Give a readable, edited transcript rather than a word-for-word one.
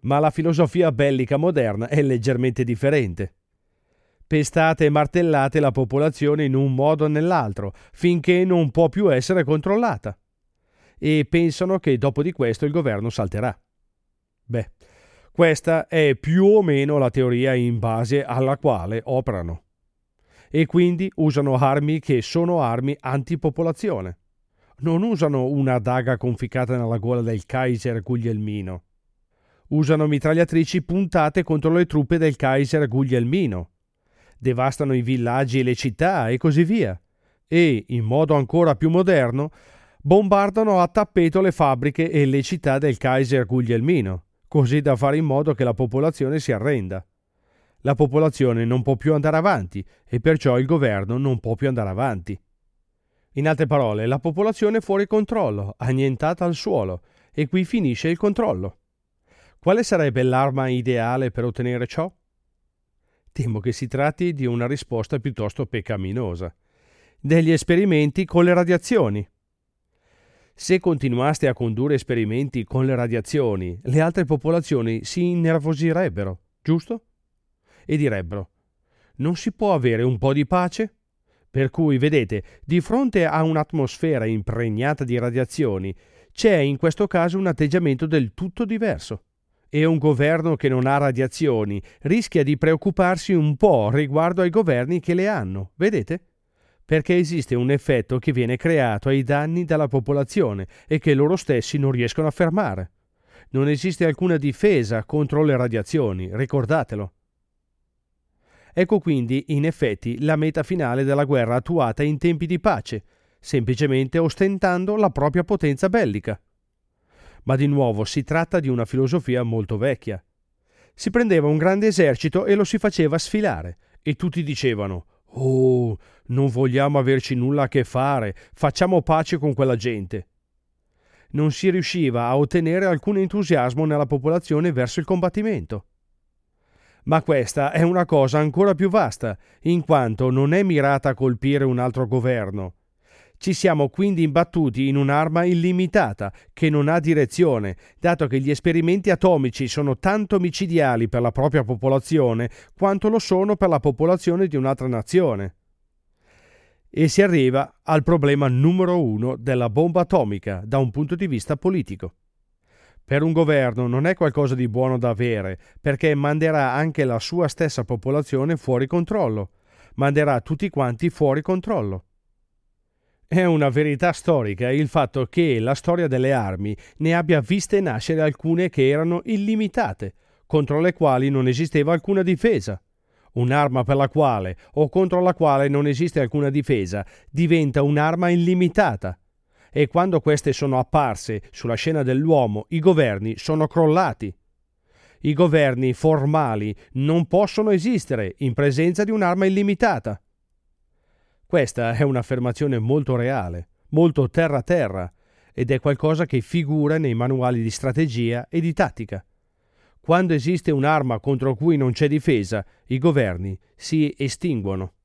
Ma la filosofia bellica moderna è leggermente differente. Pestate e martellate la popolazione in un modo o nell'altro, finché non può più essere controllata. E pensano che dopo di questo il governo salterà. Beh, questa è più o meno la teoria in base alla quale operano. E quindi usano armi che sono armi antipopolazione. Non usano una daga conficcata nella gola del Kaiser Guglielmino. Usano mitragliatrici puntate contro le truppe del Kaiser Guglielmino. Devastano i villaggi e le città e così via. E, in modo ancora più moderno, bombardano a tappeto le fabbriche e le città del Kaiser Guglielmino, così da fare in modo che la popolazione si arrenda. La popolazione non può più andare avanti e perciò il governo non può più andare avanti. In altre parole, la popolazione è fuori controllo, annientata al suolo, e qui finisce il controllo. Quale sarebbe l'arma ideale per ottenere ciò? Temo che si tratti di una risposta piuttosto peccaminosa. Degli esperimenti con le radiazioni. Se continuaste a condurre esperimenti con le radiazioni, le altre popolazioni si innervosirebbero, giusto? E direbbero: non si può avere un po' di pace? Per cui, vedete, di fronte a un'atmosfera impregnata di radiazioni, c'è in questo caso un atteggiamento del tutto diverso. E un governo che non ha radiazioni rischia di preoccuparsi un po' riguardo ai governi che le hanno, vedete? Perché esiste un effetto che viene creato ai danni dalla popolazione e che loro stessi non riescono a fermare. Non esiste alcuna difesa contro le radiazioni, ricordatelo. Ecco quindi, in effetti, la meta finale della guerra attuata in tempi di pace, semplicemente ostentando la propria potenza bellica. Ma di nuovo si tratta di una filosofia molto vecchia. Si prendeva un grande esercito e lo si faceva sfilare, e tutti dicevano: «Oh, non vogliamo averci nulla a che fare, facciamo pace con quella gente». Non si riusciva a ottenere alcun entusiasmo nella popolazione verso il combattimento. Ma questa è una cosa ancora più vasta, in quanto non è mirata a colpire un altro governo. Ci siamo quindi imbattuti in un'arma illimitata, che non ha direzione, dato che gli esperimenti atomici sono tanto micidiali per la propria popolazione, quanto lo sono per la popolazione di un'altra nazione. E si arriva al problema numero 1 della bomba atomica da un punto di vista politico. Per un governo non è qualcosa di buono da avere, perché manderà anche la sua stessa popolazione fuori controllo, manderà tutti quanti fuori controllo. È una verità storica il fatto che la storia delle armi ne abbia viste nascere alcune che erano illimitate, contro le quali non esisteva alcuna difesa. Un'arma per la quale o contro la quale non esiste alcuna difesa diventa un'arma illimitata. E quando queste sono apparse sulla scena dell'uomo, i governi sono crollati. I governi formali non possono esistere in presenza di un'arma illimitata. Questa è un'affermazione molto reale, molto terra-terra, ed è qualcosa che figura nei manuali di strategia e di tattica. Quando esiste un'arma contro cui non c'è difesa, i governi si estinguono.